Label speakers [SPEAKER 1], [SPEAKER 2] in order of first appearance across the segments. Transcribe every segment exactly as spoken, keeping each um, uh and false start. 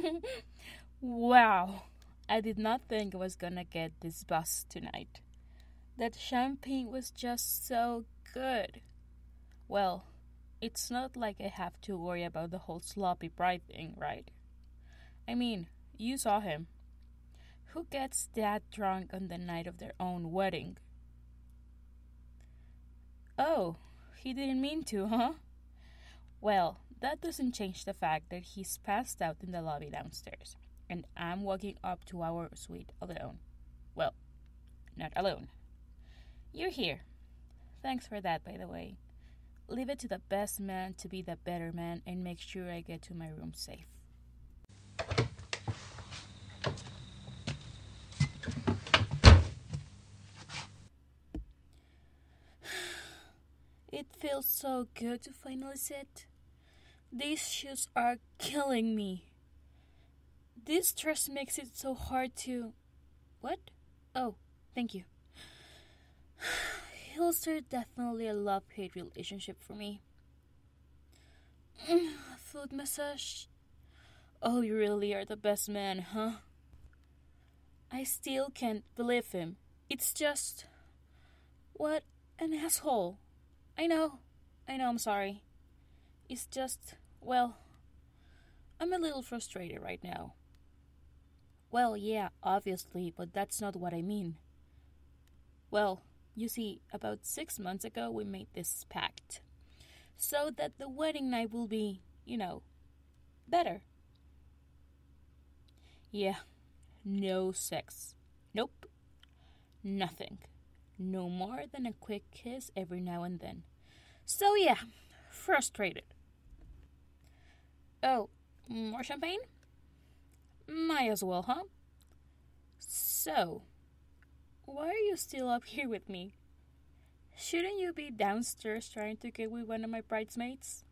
[SPEAKER 1] Wow, I did not think I was gonna get this buzz tonight. That champagne was just so good. Well, it's not like I have to worry about the whole sloppy pride thing, right? I mean, you saw him. Who gets that drunk on the night of their own wedding? Oh, he didn't mean to, huh? Well, that doesn't change the fact that he's passed out in the lobby downstairs, and I'm walking up to our suite alone. Well, not alone. You're here. Thanks for that, by the way. Leave it to the best man to be the better man and make sure I get to my room safe. It feels so good to finally sit. These shoes are killing me. This dress makes it so hard to... What? Oh, thank you. Heels are definitely a love-hate relationship for me. Foot massage. Oh, you really are the best man, huh? I still can't believe him. It's just... What an asshole. I know. I know, I'm sorry. It's just, well, I'm a little frustrated right now. Well, yeah, obviously, but that's not what I mean. Well, you see, about six months ago we made this pact. So that the wedding night will be, you know, better. Yeah, no sex. Nope. Nothing. No more than a quick kiss every now and then. So yeah, frustrated. Oh, more champagne? Might as well, huh? So, why are you still up here with me? Shouldn't you be downstairs trying to get with one of my bridesmaids?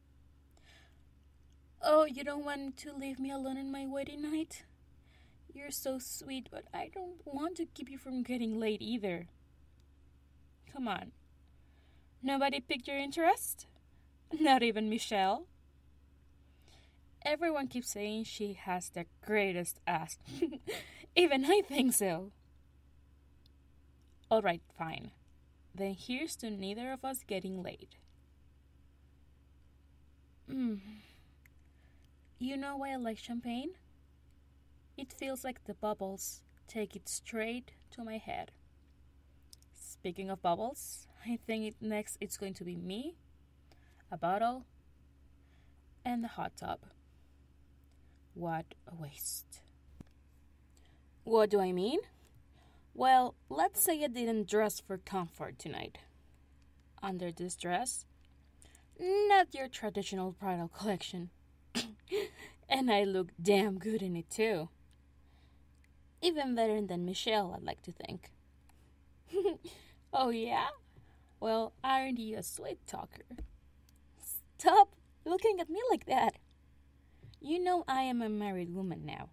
[SPEAKER 1] Oh, you don't want to leave me alone on my wedding night? You're so sweet, but I don't want to keep you from getting late either. Come on. Nobody piqued your interest? Not even Michelle? Everyone keeps saying she has the greatest ass. Even I think so. Alright, fine. Then here's to neither of us getting late. Mm. You know why I like champagne? It feels like the bubbles take it straight to my head. Speaking of bubbles, I think it next it's going to be me, a bottle, and the hot tub. What a waste. What do I mean? Well, let's say I didn't dress for comfort tonight. Under this dress, not your traditional bridal collection. And I look damn good in it too. Even better than Michelle, I'd like to think. Oh yeah? Well, aren't you a sweet talker? Stop looking at me like that. You know I am a married woman now.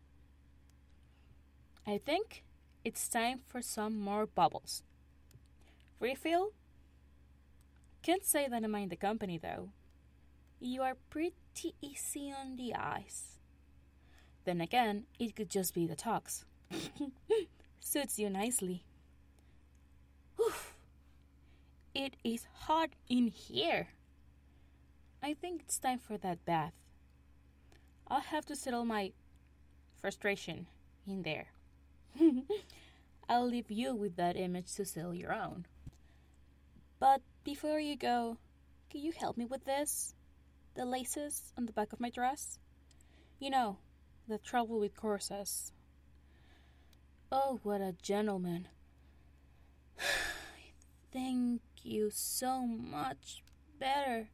[SPEAKER 1] I think it's time for some more bubbles. Refill? Can't say that I mind the company though. You are pretty easy on the eyes. Then again, it could just be the talks. Suits you nicely. Whew. It is hot in here. I think it's time for that bath. I'll have to settle my frustration in there. I'll leave you with that image to settle your own. But before you go, can you help me with this? The laces on the back of my dress? You know, the trouble with corsets. Oh, what a gentleman. Thank you so much. Better.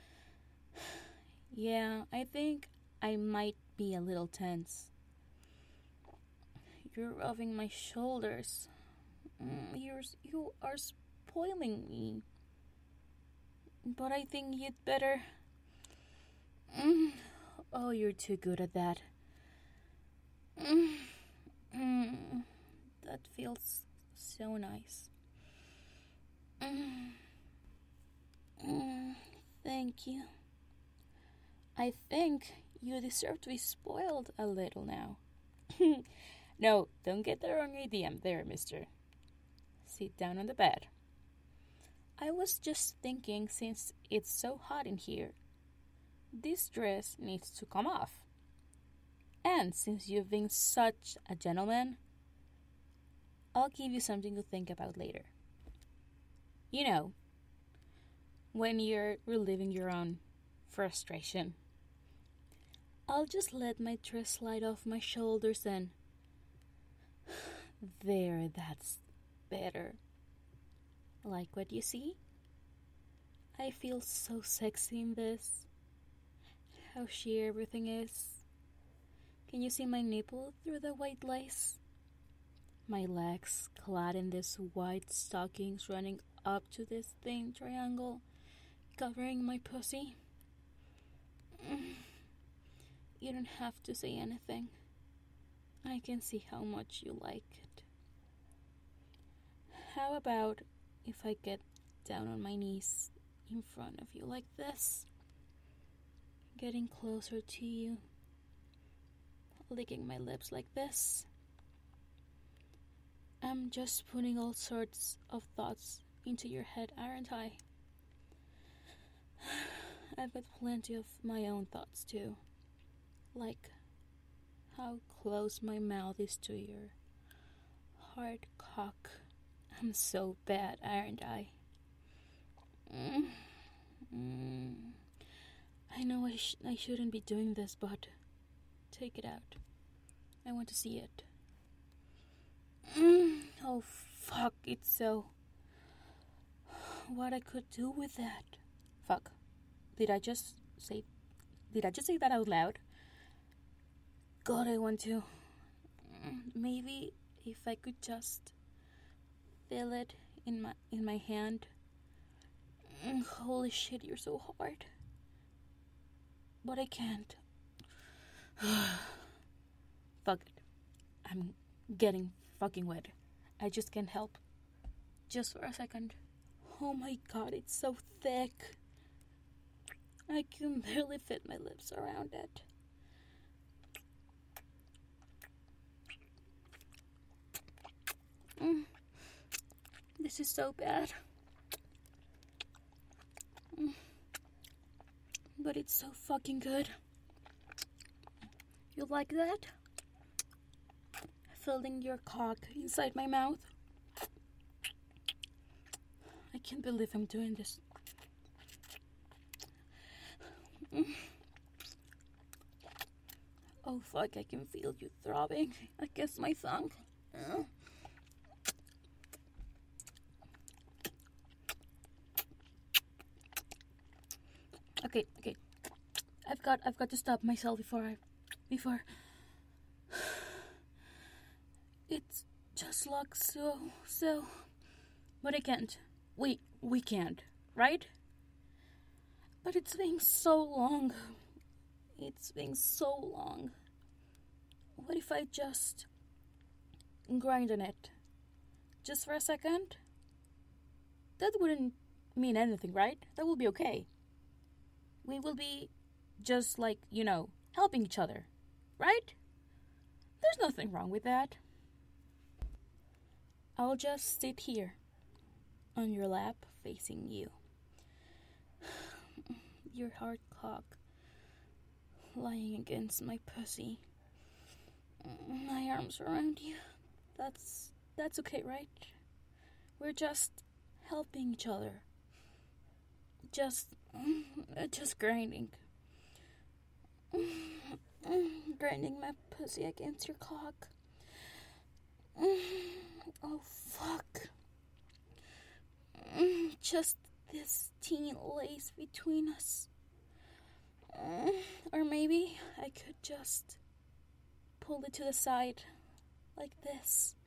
[SPEAKER 1] Yeah, I think I might be a little tense. You're rubbing my shoulders. Mm, You're, you are spoiling me. But I think you'd better... Mm. Oh, you're too good at that. Mm. Mm. That feels so nice. Mm. Mm. Thank you. I think You deserve to be spoiled a little now. No, don't get the wrong idea there, mister. Sit down on the bed. I was just thinking, since it's so hot in here, this dress needs to come off. And since you've been such a gentleman, I'll give you something to think about later. You know, when you're relieving your own frustration. I'll just let my dress slide off my shoulders and... There, that's better. Like what you see? I feel so sexy in this. How sheer everything is. Can you see my nipple through the white lace? My legs clad in these white stockings running up to this thin triangle, covering my pussy. You don't have to say anything. I can see how much you like it. How about if I get down on my knees in front of you like this? Getting closer to you. Licking my lips like this. I'm just putting all sorts of thoughts into your head, aren't I? I've got plenty of my own thoughts too. Like how close my mouth is to your hard cock. I'm so bad, aren't I? Mm. Mm. I know I, sh- I shouldn't be doing this, but take it out. I want to see it. Mm. Oh, fuck, it's so... What I could do with that? Fuck. Did I just say... Did I just say that out loud? God, I want to. Maybe if I could just feel it in my in my hand. Holy shit, you're so hard. But I can't. Fuck it. I'm getting fucking wet. I just can't help. Just for a second. Oh my god, it's so thick. I can barely fit my lips around it. Mm. This is so bad. Mm. But it's so fucking good. You like that? Filling your cock inside my mouth. I can't believe I'm doing this. Mm. Oh fuck, I can feel you throbbing against my tongue. Uh. Okay, okay. I've got I've got to stop myself before I before it's just like so so but I can't. We we can't, right? But it's been so long. It's been so long. What if I just grind on it? Just for a second? That wouldn't mean anything, right? That will be okay. We will be just like, you know, helping each other, right? There's nothing wrong with that. I'll just sit here on your lap facing you. Your hard cock lying against my pussy. My arms around you. That's that's okay, right? We're just helping each other. Just just grinding. Grinding my pussy against your cock. Oh fuck. Just this teeny lace between us. Or maybe I could just pull it to the side like this.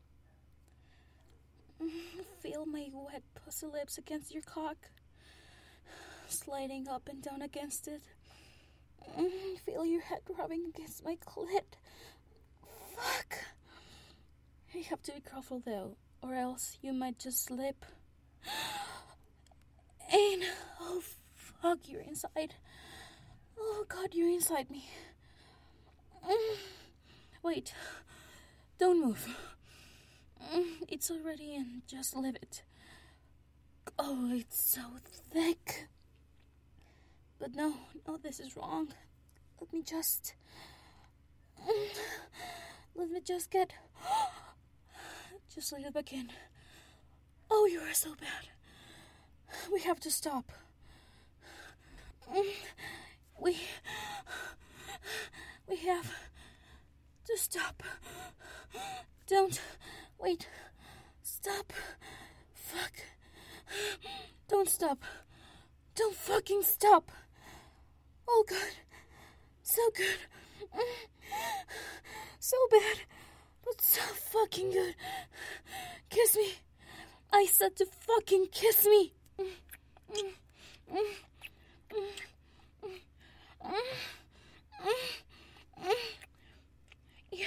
[SPEAKER 1] Feel my wet pussy lips against your cock, sliding up and down against it. Feel your head rubbing against my clit. Fuck. I have to be careful though, or else you might just slip. And oh fuck, you're inside. Oh god, you're inside me. Wait. Don't move. It's already in. Just leave it. Oh, it's so thick. But no, no, this is wrong. Let me just... Let me just get... Just let it back in. Oh, you are so bad. We have to stop. We... We have to stop. Don't... Wait. Stop. Fuck. Don't stop. Don't fucking stop. Oh, God. So good. So bad. But so fucking good. Kiss me. I said to fucking kiss me. Yeah.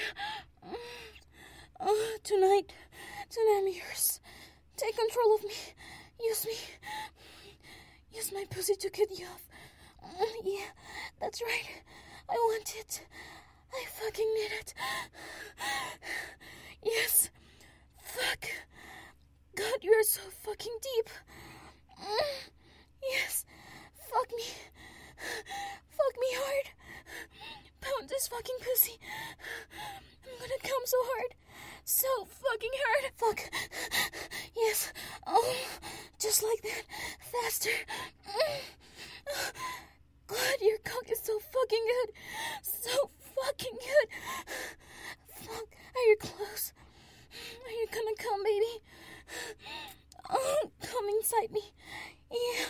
[SPEAKER 1] Oh, tonight. Tonight I'm yours. Take control of me. Use me. Use my pussy to get you off. Yeah, that's right. I want it. I fucking need it. Yes. Fuck. God, you're so fucking deep. Yes. Fuck me. Fuck me hard. Pound this fucking pussy. I'm gonna come so hard. So fucking hard. Fuck. Yes. Oh, just like that. Faster. God, your cock is so fucking good. So fucking good. Fuck. Are you close? Are you gonna come, baby? Oh, come inside me. Yeah.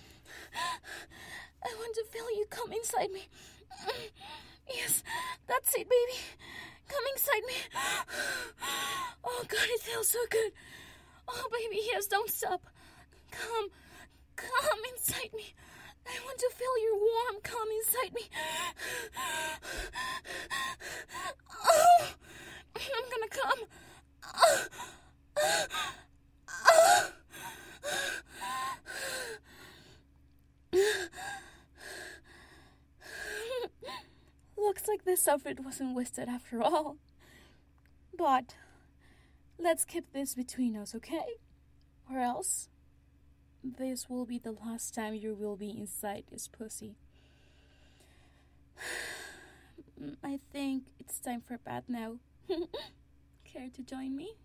[SPEAKER 1] I want to feel you come inside me. Yes, that's it, baby. Come inside me. Oh, God, it feels so good. Oh, baby, yes, don't stop. Come, come inside me. I want to feel your warm come inside me. Oh, I'm gonna come. Oh, oh, oh. Looks like this outfit wasn't wasted after all. But let's keep this between us, okay? Or else this will be the last time you will be inside this pussy. I think it's time for bed now. Care to join me?